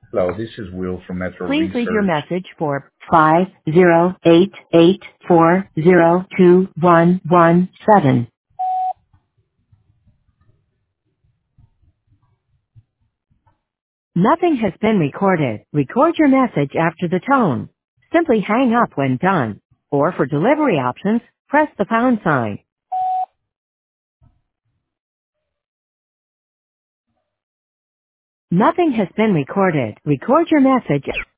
Hello, this is Will from Metro Please leave your Research. message for 50884022117. Nothing has been recorded. Record your message after the tone. Simply hang up when done. Or for delivery options, press the pound sign. Nothing has been recorded. Record your message